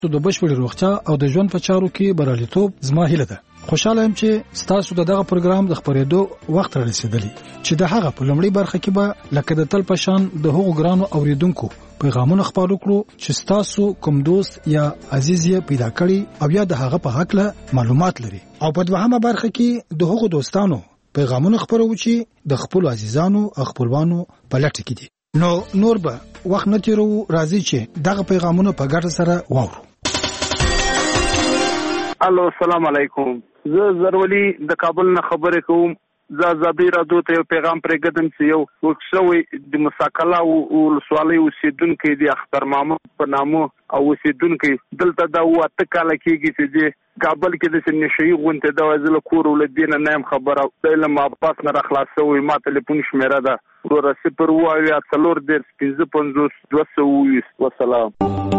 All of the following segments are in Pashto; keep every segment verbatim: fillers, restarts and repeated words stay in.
د بشپړ روغتیا او د ژوند په چارو کې بریالیتوب زما هیله ده. خوشاله یم چې تاسو دغه پروګرام د خبرېدو وخت را رسیدلی چې د هغه په لومړی برخه کې به لکه د تل پشان د هغو ګرانو اوریدونکو پیغامونه خپاره کړو چې تاسو کوم دوست یا عزیز یې پیدا کړی او یا د هغه په حق له معلومات لري، او په دوهمه برخه کې د هغو دوستانو پیغامونه خپرو چې د خپل عزیزانو او خپلوانو په لټه کې دي. نو نور به وخت نه تیرو، راځي چې دغه پیغامونه په ګډه سره واورو. الو السلام علیکم، زه زرولي د کابل نه خبرې کوم. زه زابي رادیو ته یو پیغام پرېږدم چې یو وکښوي د مساکلا ولسوالۍ اوسېدونکی دی اختر محمد په نامه او اوسېدونکی دلته دا واته کاله کېږي چې د کابل کې د نشهیي غونډې د وزله کور ولدین نه هم خبره د علم اباس نه راخلاصوي. ما ټلیفون شمیره ده ورو صفر واویا څلور ډېر پنځه پنځوس دوه سوه ویس. والسلام.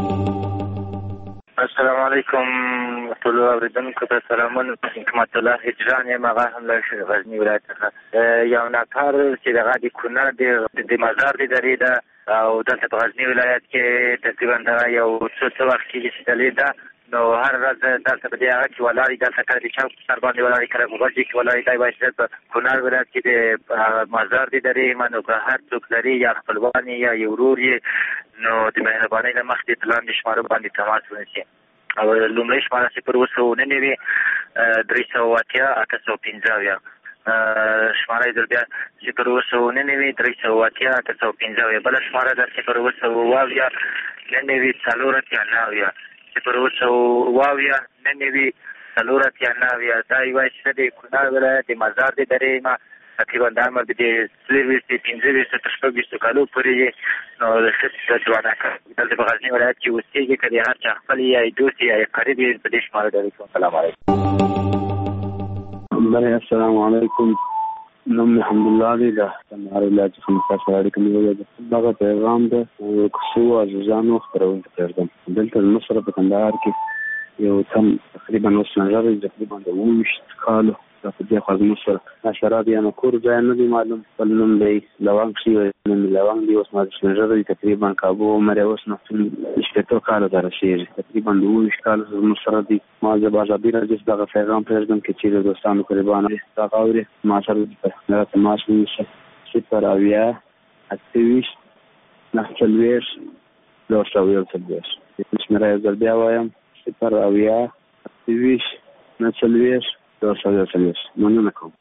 السلام علیکم ټول اوریدونکو ته سلامونه. حکمت الله هجران یم، هغه هم له غزني ولایت څخه. یو نفر چې دغه د کونړ د مزار د درې ده او دلته په غزني ولایت کې تقریبا دغه یو څو څه وخت کېږي چې دلې ده، نو هر ورځ دلته په دې هغه کې ولاړې دلته کله د چوک سر باندې ولاړې کله په غوږ کې ولاړې دی باید په کونړ ولایت کې د مزار د درې منو که هر څوک لري یا خپلوان یا یو ورور یې، نو د مهربانۍ نه مخکې د لاندې شمارو باندې تماس ونیسي. او لومړی شماره صفر اوه سوه نهه نوي درې سوه اتیا اته سوه پنځه اویا، شماره یې در بیا صفر اوه سوه نهه نوي درې سوه اتیا اته سوه پنځه اویا. بله شماره ده صفر اوه سوه اوه اویا نهه نوي څلور اتیا نهه اویا، صفر اوه سوه اوه اویا نهه نوي څلور اتیا نهه اویا. دا یوه چې د کونړ ولایت د مزار د درې ما تقریبا د عمر د څلوېښتو پنځه تر شپږ ویشتو کالو پورې، نو د ښه ځوانه دلته په غزني ولایت کې اوسېږي. که د هر چا خپل یا دوست یا قریب یې په دې شماره ډالۍ کوم. السلام علیکم. بله السلام علیکم، نوم مې حمدالله دی، د کندهار ولایت څخه مو سره اړیکه نیولې ده. دغه پیغام د کوڅو عزیزانو خپرونې ته پرېږدم. دلته زموږ سره په کندهار کې یو تم تقریبا اوس نظر تقریبا د اووه ویشت کالو دا په دې خوا زموږ سره حشرات یا کور ځای نه دی معلوم، خپل نوم دی لونګ شي، نوم لونګ دی. اوس ما د شنژر دی تقریبا کابو عمر یې اوس نه شپېتو کالو ته رسېږي، تقریبا د اووه ویشت کالو زموږ سره دی. ما زه به ازادي راډیو دغه پیغام پرېږدم که چېرې دوستانو قریبان دغه اوري ما سره تماس ونیسي. صفر اویا اته ویشت نهه څلوېښت دوه سوه یو څلوېښت. شمېره یو ځل بیا وایم، صفر اویا اته ویشت نهه څلوېښت دوه سوه یو څلوېښت. مننه کوم.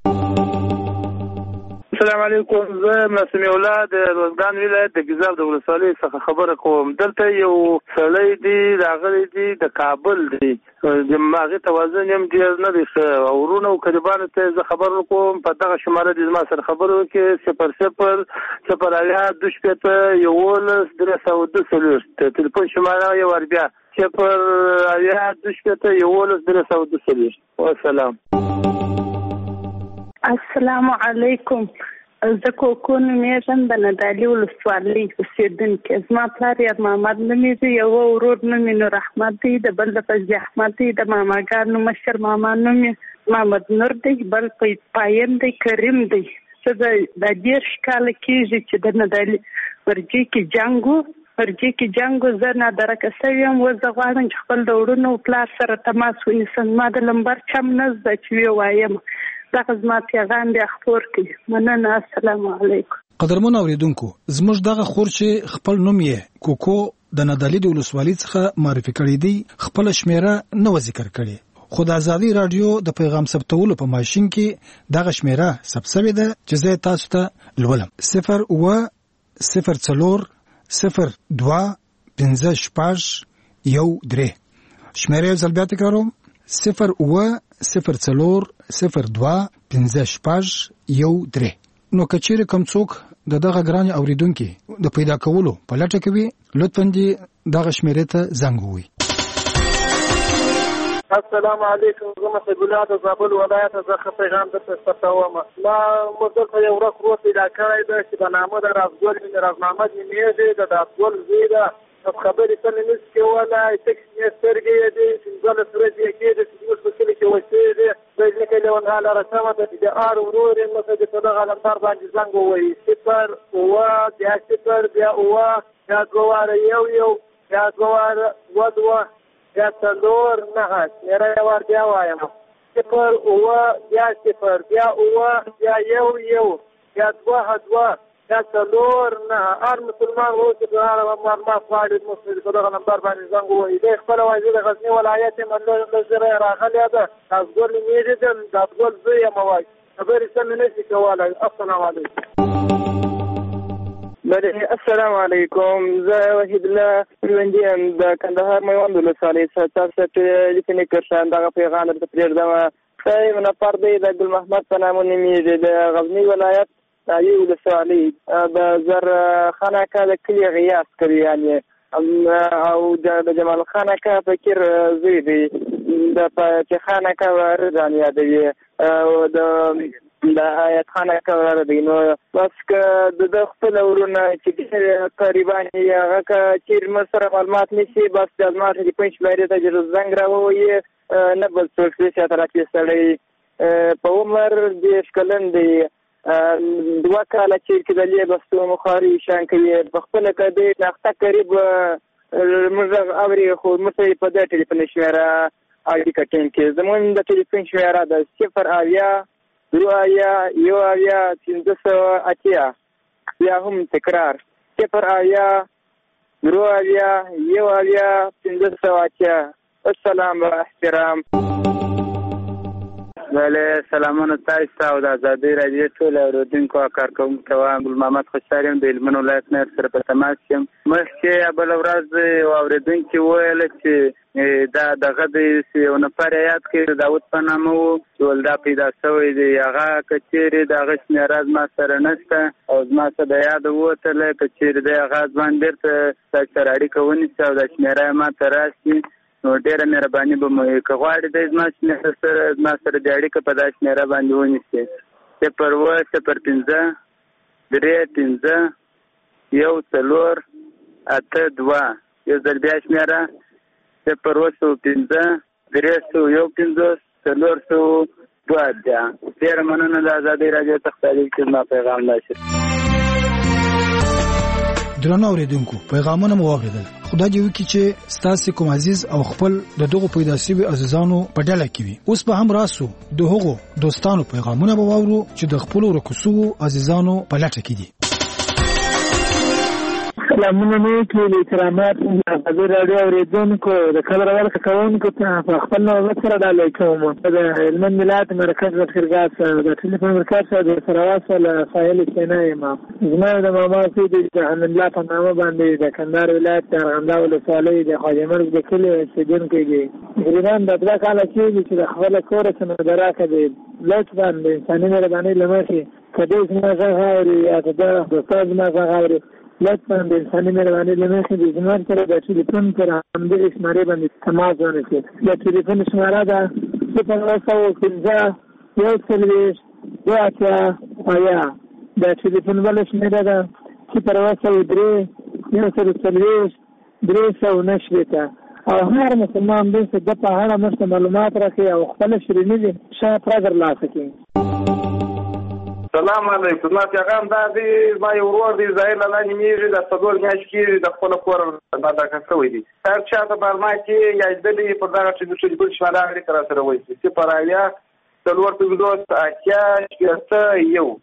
السلام علیکم، زه نسیم الله د روزګان ولایت د ګیزاب د ولسوالۍ څخه خبره کوم. دلته یو سړی دی راغلی دی د کابل دی، د هغې توازن یم ډېر نه دی ښه، او وروڼو او قریبانو ته زه خبر وکړم په دغه شماره دې زما سره خبرې وکړي. صفر صفر صفر اویا دوه شپېته یولس درې سوه دوه څلوېښت. تلیفون شماره یو وار بیا صفر اویا دوه شپېته یولس درې سوه دوه څلوېښت. والسلام. السلام علیکم، زه کوکو نومېږم، د ندالي ولسوالۍ اوسېدونکې. زما پلار یار محمد نومېږي، یوه ورور نوم یې نور احمد دی، د بل د فضلي احمد دی، د ماماګانو مشر ماما نوم یې محمد نور دی، بل پایم دی کریم دی. څه د دېرش کاله کېږي چې د ندالي ورجې کې جنګ و، ورجې کې جنګ و، زه نادرکه شوې یم. اوس زه غواړم چې خپل د وروڼو پلار سره تماس ونیسم. ما د لمبر چم نه زده چې ووایم. دغه زما پیغام بیا خپور کړي. مننه. السلام علیکم. قدرمن اوریدونکو، زموږ دغه خور چې خپل نوم یې کوکو د ندالي د ولسوالۍ څخه معرفي کړی دی، خپل شمیره نه و ذکر کړې، خو د ازادي راډیو د پیغام ثبتولو په ماشین کې دغه شمیره ثبت شوې ده چې زه تاسو ته لولم. صفر اوه صفر څلور صفر دوه پنځه شپږ یو درې. شمیره یو ځل بیا تکراروم، صفر اوه صفر څلور صفر دوه پنځه شپږ یو درې. نو که چیرې کوم څوک د دغه ګرانې اوریدونکي د پیدا کولو په لټه کې وي، لطفا دې دغه شمیرې ته زنګ ووهئ. السلام علیکم، زه مسعود الله د زابل ولایت څخه پیغام درته ثبتوم. ما موږ دلته یو ورځ ورور پیدا کړی ده چې په نامه د رازګل بن راز محمد نومېږي، د رازګل زوی ده. خبرې ته مې نشي کولی، تک شنې سترګې یې دي، پنځلس ورځې یې کېږي چې زموږ په کلي کې اوسېږي. د ځمکې لیونغاله رسمه ده چې د ار ورور یې نو چې په دغه علمدار باندې زنګ ووهي. صفر اوه بیا صفر بیا اوه بیا دوه واره یو یو بیا دوه واره دوه دوه بیا څلور نهه شمېره یې ور بیا وایم صفر اووه بیا صفر بیا اووه بیا یو یو بیا دوه دوه بیا څلور نهه هر مسلمان و چې په هغه معلومات غواړي موږ په دغه نمبر باندې زنګ ووهي. دی خپله وایي زه د غزني ولایت یم لږ زره یې راغلې ده د افضل مېږې یم د افضل زوی یم وایي خبرې سمې نه شي کولی. السلام علیکم. بله السلام علیکم. زه وحید الله ژوندي یم د کندهار میوند ولسوالۍ څخه. تاسو ته لیکنې کړم دغه پیغام درته پرېږدم. ښایي نفر دی د ګل محمد په نامه نومېږي د غزني ولایت تایي ولسوالۍ د زرخان اکا د کلي غیاث کوي یعنې او د جمال خان اکا فکر زوی دی د فتح خان اکا ځان یادوي او د د آیت خان اکا دی. نو بس که د خپل ورونه چې ډېر قریبان یې هغه که چېرې موږ سره معلومات نه شي بس د زما ټلیفون شمېرې ته چې زنګ راووایي نه بل څوک دی چې طرفي سړی په عمر دېرش کلن دی دوه کاله چې کېدلې بستو مخاري شان کوي په خپله که دی ناخته قریب موږ اوري خو موږ ته یې په دې ټلیفون شمېره اړیکه ټینګ کړي. زموږ د ټلیفون شمېره ده صفر اویا درې اویا یو اویا پنځه سوه اتیا. بیا هم تکرار صفر اویا درې اویا یو اویا پنځه سوه اتیا. السلام و احترام. بله سلامونه تاسو ته او د ازادۍ راډیو ټول اورېدونکو او کارکوونکو ته وایم. ګل محمد خوشحال یم د هلمند ولایت نه سره په تماس یم. مخکې بله ورځ یو اورېدونکي وویله چې دا دغه دی یو نفر یاد کړي داود په نامه و چې ولدا پیدا شوی دی. هغه که چېرې د هغه شمېره زما سره نشته او زما څه د یاده ووتله که چېرې دی هغه ځوان بېرته تاسو سره اړیکه ونیسي او دا شمېره یې ما ته راشي نو ډېره مهرباني به مو وي. که غواړې دی زما شمېره سره زما سره د اړیکه په دا شمېره باندې ونیسي صفر اووه صفر پنځه درې پنځه یو څلور اته دوه. یو ځل بیا شمېره صفر اووه سوه پنځه درې سوه یو پنځوس څلور سوه دوه اتیا. ډېره مننه د ازادۍ راډیو څخه تعلیق چې زما پیغام راشي. درنو اوریدونکو پیغامونه مو واورېدل. خدای دې وکړي چې ستاسو کوم عزیز او خپل د دغه پیدا شوي عزیزانو په ډله کې وي. اوس به هم راسو د هغو دوستانو پیغامونه به واورو چې د خپل ورکوسو عزیزانو په لټه کې دي. سلامونه مې کړي کرامات د ازادۍ راډیو اوریدونکو د خبر ورکړه کوونکو ته په خپل نوبت سره ډالۍ کوم. د هلمند ولایت مرکز لښکرګاه څخه د ټلیفون مرکز څخه د سره واصل فایل سینا یم. زما د ماما سي د جهان الله په نامه باندې د کندهار ولایت د ارغنداب ولسوالۍ د خواجه مرګ د کلي اوسېدونکی دی. تقریبا د دوه کاله کېږي چې د خپله کوره څخه مدرکه دی. لطفا د انساني مهربانۍ له مخې که دی زما غږ اوري یا که د دوستان زما غږ اوري لطفا د انساني مهربانۍ له مخې د زما سره د ټلیفون پر همدغې شمېرې باندې تماس ونیسي. د ټلیفون شمېره ده صفر اووه سوه پنځه یو څلوېښت دوه اتیا اویا. د ټلیفون بله شمېره ده صفر اووه سوه درې یو سل څلوېښت درې سوه نهه شپېته. او هر مسلمان دی چې ده په اړه موږ ته معلومات راکړي او خپله شیریني دي ښه پوره ترلاسه کړي. سلام علیکم. زما پیغام دا دی زما یو ورور دی ظاهر لاله نومېږي د څلور میاشتې کېږي د خپله کوره راډکه شوی دی. هر چا ته برما کې یا لیدلي پر دغه ټلیفون شمېره اړیکه را سره ونیسي صفر اویا څلور پنځوس اتیا شپېته یو.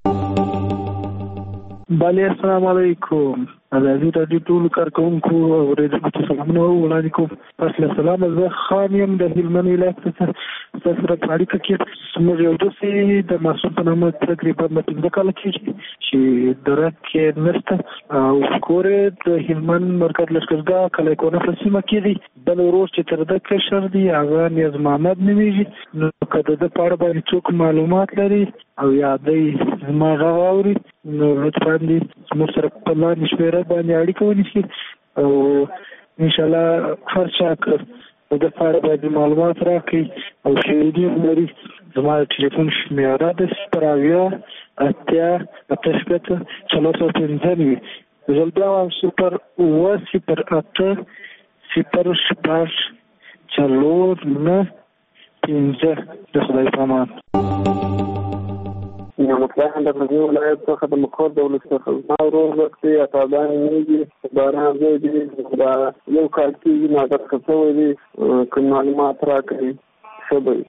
بله السلام علیکم. ازادي راډیو ټولو کارکوونکو او اورېدونکو ته سلامونه وړاندې کوم. پس له سلامه زه خان یم د هلمند ولایت څخه. ستاسو سره په اړیکه کې زموږ یو دوست د معصوم په نامه تقریبا پنځه کاله کېږي چې درک کې نشته او کور یې د هلمند مرکز لښکرګاه کلی کونه په سیمه کې دی. بل ورور چې تر ده کشر دی هغه نیاز محمد نومېږي. نو که د ده په اړه باندې څوک معلومات لري او یا دی زما غږ اوري نو لطفا دې زموږ سره په لاندې شمېره باندې اړیکه ونیسي او انشاءالله هر چا که د ده په اړه باندې معلومات راکړي او شهیدي هم لري. زما د ټلیفون شمېره ده صفر اویا اتیا اته شپېته څلور سوه پنځه نوي. زه بیا وایم صفر اووه صفر اته صفر شپږ څلور نهه پنځه. د خدای په امان. مطلقا د غزني ولایت څخه د مقر د ولس څخه ما ورور وکړي اتابان نیږي باران زوی دی دا یو کال کېږي ما درته شوی دی که معلومات راکړي ښه به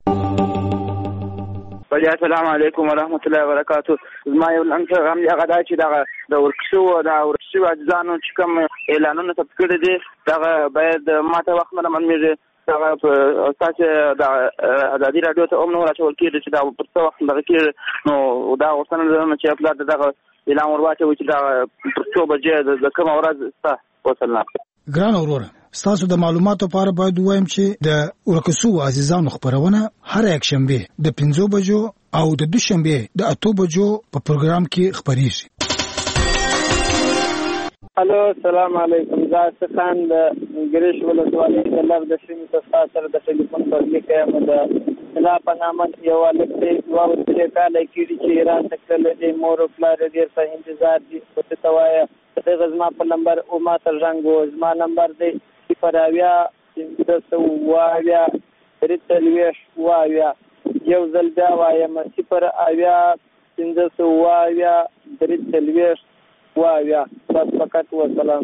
وي. السلام علیکم ورحمت الله وبرکاتو. زما یو لنډ پیغام دی، هغه دا چې دغه د ورکشو د ورکشو عاجزانو چې کوم اعلانونه ثبت کړي دي دغه باید ماته وخت نه منمیږي هغه په تاسو د ازادي رادیو ته هم نو راټول کېږي چې دا په څه وخت دغه کې نو دا غوښتنه لرم چې خپل دغه اعلان ورواچوي چې دا پر څو بجې د کوم ورځ ستا وصلنا. ګران وروره، ستاسو د معلوماتو لپاره باید وایم چې د ورکسو عزیزانو خبرونه هر یک شنبه د پنځو بجو او د دوشنبه د اتو بجو په پروګرام کې خبريږي. الو السلام علیکم. زه څخان د ګریش ولسوالۍ د لږ د سیمې څخه سره د ټلیفون پر لیکه یم د لا په نامه یو الک دی دوه درې کاله کېږي چې ایران ته تللی دی. مور او پلار ډېر په انتظار دي. ورته ته وایه دغه زما په نمبر او ما ته زنګ و. زما نمبر دی صفر اویا پنځه سوه اووه اویا درې څلوېښت اووه اویا. یو ځل بیا وایم صفر اویا پنځه سوه اووه اویا درې څلوېښت اووه اویا. بس فقط وسلام.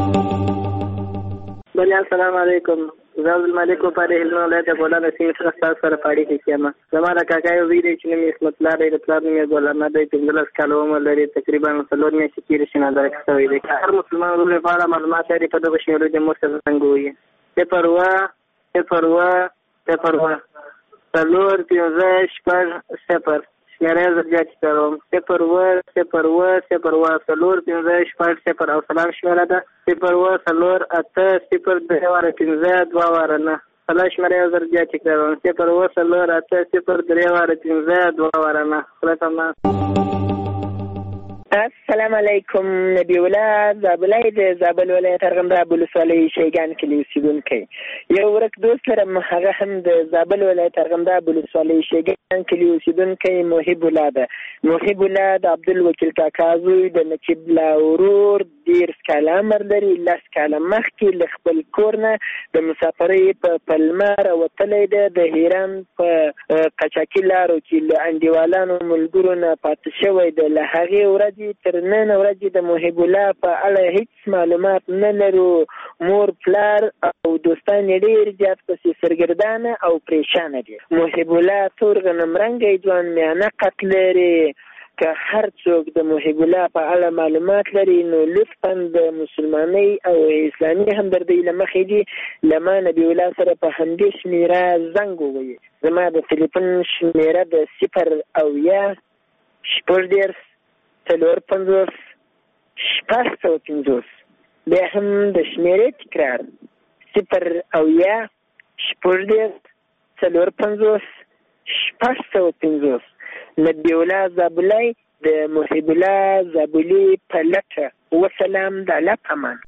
بله السلام علیکم. زه عبدالمالک وپارې هلمند ولایت د ګولان سیمې څخه ستاسو سره په اړیکه کې یم. زما د کاکا یو زوی دی چې نوم یې عصمت الله دی، د پلار نوم یې ګل احمد دی، پنځلس کاله عمر لري، تقریبا څلور میاشتې کېږي چې نادرک شوی دی. که هر مسلمان ورور یې په اړه معلومات لري په دغه شمېرو دې موږ ته څنګه ووایي صفر اووه صفر اووه صفر اووه څلور پنځه شپږ صفر. شمېره یې زر زیاتې کوم صفر اووه صفر اووه صفر اووه څلور پنځه شپږ صفر او سلام شمېره ده صفر اووه څلور اته صفر درې واره پنځه دوه واره نه. سلا شمېره یې زر زیاتې کوم صفر اووه څلور اته صفر درې واره پنځه دوه واره نه. خدای پامان. السلام علیکم. نبی الله زابلای د زابل ولایت ارغنداب ولسوالۍ شیګان کلي اوسېدونکی. یو ورک دوست لرم، هغه هم د زابل ولایت ارغنداب ولسوالۍ شیګان کلي اوسېدونکی محب الله ده. محب الله د عبدالوکیل کاکا زوی د نقیب الله ورور دېرش کاله عمر لري. لس کاله مخکې له خپل کور نه د مسافرۍ په پلمه راوتلی ده. د هیران په قچاقي لارو کې له انډیوالانو ملګرو نه پاتې شوی ده. له هغې ورځې تر نن ورځې د محب الله په اړه هیڅ معلومات نه لرو. مور پلار او دوستان یې ډېر زیات پسې سرګردانه او پریشانه دي. محب الله تور غنم رنګی ځوان میانه قد لري. که هر څوک د محب الله په اړه معلومات لري نو لطفا د مسلمانۍ او اسلامي همدردۍ له مخې دي له ما نبي الله سره په همدې شمېره زنګ ووایي. زما د تلیفون شمېره د صفر اویا شپږ دېرش څلور پنځوس شپږ سوه پنځوس. بیا هم د شمېرې تکرار صفر اویا شپږ دېرش څلور پنځوس شپږ سوه پنځوس. نبی الله زابلای د محب الله زابلي په لټه. وسلام د الله پامان.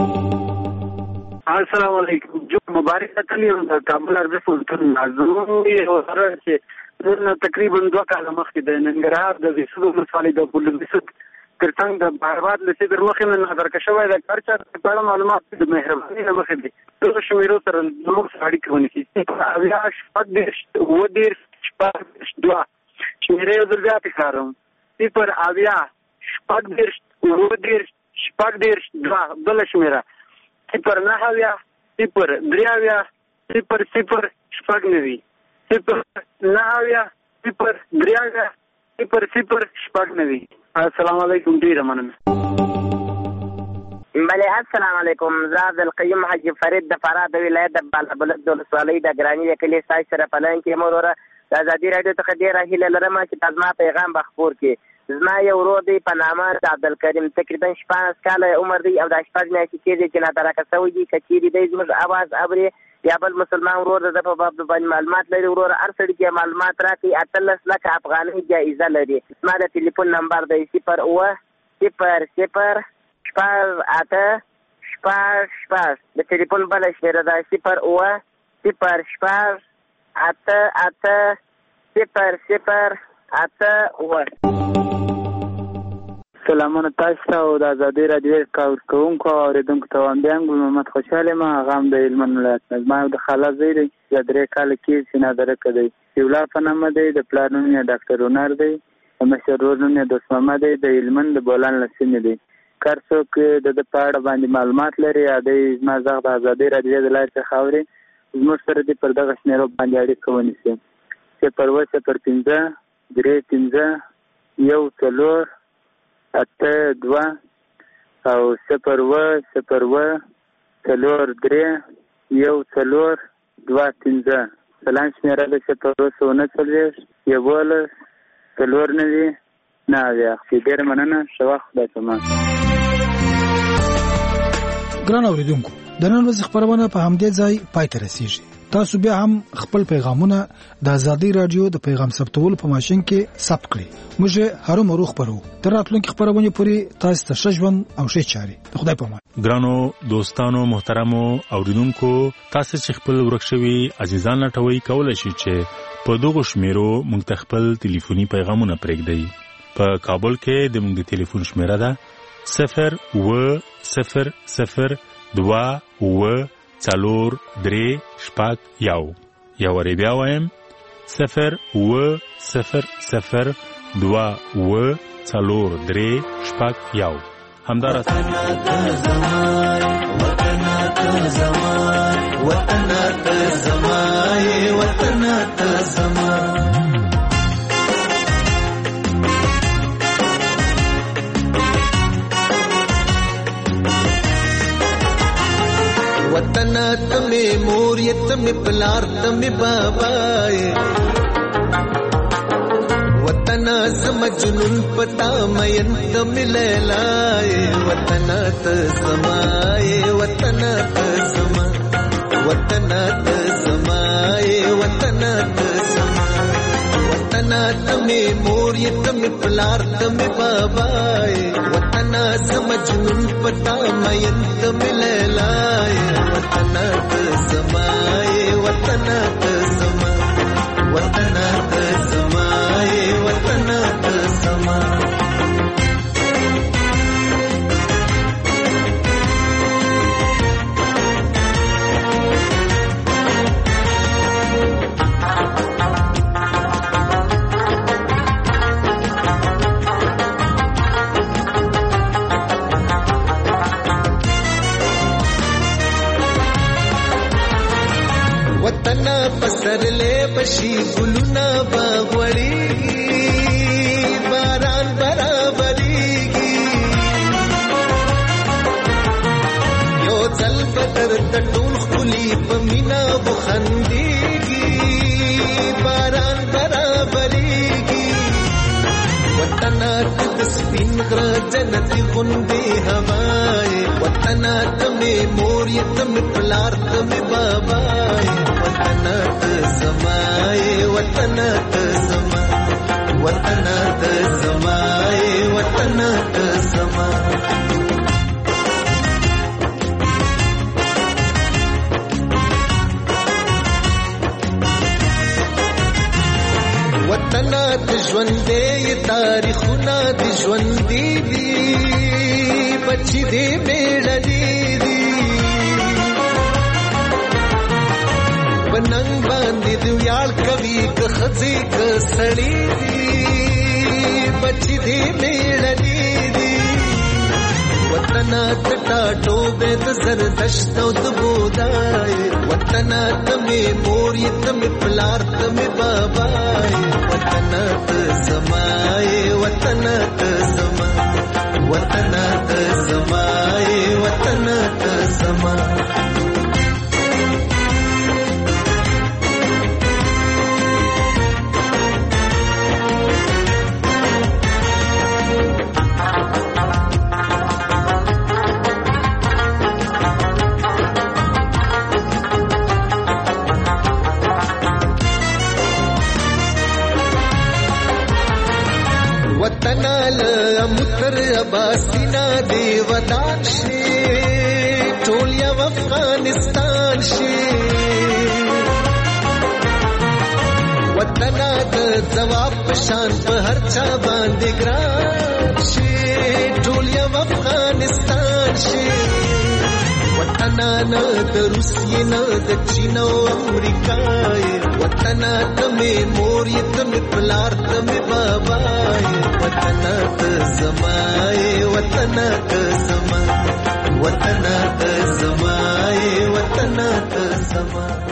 السلام علیکم. جو مبارک تکلی د کابل ارزه فولتون نازو یو سره چې نن تقریبا دوه کاله مخکې د ننګرهار د وسلو ولسوالۍ د بولدیسد ترڅنګ د بهرباد له سیدر مخې نه نظر کښوی د کارچا په اړه معلومات د مهرباني نه مخې دي. دغه شمیرو سره زموږ سره اړیکه ونیسي. اویا شپږ دېرش اووه دېرش شپږ دوه شمېره یو ځل بیا تکراروم صفر اویا شپږ دېرش اووه دېرش شپږ دېرش دوه. بله شمېره صفر نهه اویا صفر درې اویا صفر صفر شپږ نوي صفر نهه اویا صفر درې اویا صفر صفر شپږ نوي. السلام علیکم. ډېره مننه. بله السلام علیکم. زه عبدالقیوم حاجي فرید د فراه د ولایت د بالابلد د ولسوالۍ د ګراني د کلي ستاسو سره په لاین کې یم. وروره د ازادي راډیو څخه ډېره هیله لرم چې تا زما پیغام به خپور کړي. زما یو ورور دی په نامه د عبدالکریم تقریبا شپاړس کاله عمر دی او دا شپږ میاشتې کېږي چې نادرکه شوی دی. که چېرې دی زموږ اواز اوري یا بل مسلمان ورور د په باب باندې معلومات لري وروره هر سړي کې معلومات راکړي. اتلس لکه افغانۍ جایزه لري. زما د ټلیفون نمبر دی صفر اووه صفر صفر شپږ اته شپږ شپږ. د ټلیفون بله شمېره ده صفر اووه صفر شپږ اته اته صفر صفر اته اووه. سلامونه تاسو ته او د ازادۍ راډیو کارکوونکو او اورېدونکو ته وایم. بیا ګل محمد خوشحال یم. هغه هم د هلمند ولایت نه. زما د خاله زوی دی چې درې کاله کېږي چې نادرکه دی. یو لا په نامه دی. د پلار نوم یې ډاکټر هنر دی مشر ورور نوم یې دوست محمد دی، د هلمند د بولان له سیمې دی. که هر څوک د ده په اړه باندې معلومات لري یا دی زما غږ د ازادۍ راډیو د لارې څخه اوري، زموږ سره دې پر دغه شمېرو باندې اړیکه ونیسي: صفر اووه صفر پنځه درې پنځه یو څلور اته دوه او صفر اووه صفر اووه څلور درې یو څلور دوه پنځه. سلام شمېره د صفر اووه سوه نهه څلوېښت یوولس څلور نوي نه اویا. ډېره مننه، ښه وخت، خدای پامان. ګران اوریدونکو، د نن ورځې خبرونه په همدې ځای پای ته رسیږي. تاسو بیا هم خپل پیغامونه د ازادۍ رادیو د پیغام ثبتولو په ماشین کې ثبت کړئ. موږ هرو مرو خبرو تر راتلونکي خبرونه پورې تاسو ته ښه ژوند او ښه چاري. خدای پامان. ګرانو دوستانو محترمو اوریدونکو، تاسو چې خپل ورک شوي عزیزان لټوي، کولای شئ چې په دغه شمیرو موږ ته خپل ټلیفوني پیغامونه پرېږدئ. په کابل کې د موږ د ټلیفون شمیره ده صفر اووه صفر صفر دوه اووه څلور درې شپږ یو. یو وارې بیا وایم: صفر اووه صفر صفر دوه اووه څلور درې شپږ یو. همدارس वतन तमे मोरियत में पलार तमे बाबाए वतन समझनुन पता मयन तमे लैलाए वतन त समाए वतन त समा वतन त समाए वतन त समा वतन तमे मोरियत में पलार तमे बाबाए वतन समझनुन पता मयन तमे लैलाए वतन त समाए वतन त समा वतन त समाए वतन त समा. वतन पसरले बशी गुलुना बागवड़ीगी बारान बराबरीगी यो जल बदर तटूल खुली पमीना बुखंदीगी बारान बराबरीगी वतन तस्बिन गर जन्नती गुंदे हवाए वतन तमे मोरियत में पलार तमे बाबाए वतन त समाए वतन त समा वतन त समाए वतन त समा. वतन त ژوندې تاریخونه د ژوندې دي بچي دې میړني دي بننګ باندې دی ویاړ کوي که خزي که سړی دي بچي دې میړني دي وطن ته ټوبه د زردشت او د بودای وطن ته مې مور یې ته مې پلار ته مې بابای وطن ته سمای وطن ته سما وطن ته سمای وطن ته سما. वतन मुतर अबासीना दे वदान शे टोलिया अफगानिस्तान शे वतन द जवाब शान पे हर चा बांधे ग्राम शे टोलिया अफगानिस्तान शे वतन न द रूसिया न द चीन अमेरिका وطن ته مې مور یې ته مې پلار ته مې بابا وطن ته زما وطن ته زما وطن ته زما وطن ته زما